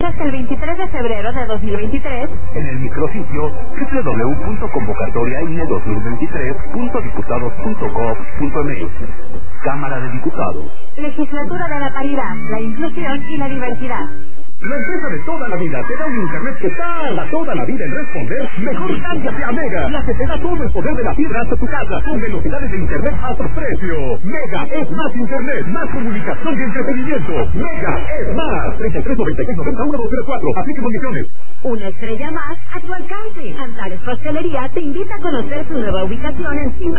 hasta el 23 de febrero de 2023 en el micrositio www.convocatoriaine2023.diputados.gov.mx. Cámara de Diputados. Legislatura de la Paridad, la Inclusión y la Diversidad. La empresa de toda la vida te da un internet que tarda toda la vida en responder. Mejor cámbiate a Mega, la que te da todo el poder de la fibra hasta tu casa, con velocidades de internet a tu precio. Mega es más internet, más comunicación y entretenimiento. Mega es más. 3396901204. Aplique condiciones. Una estrella más a tu alcance. Antares Pastelería te invita a conocer su nueva ubicación en 5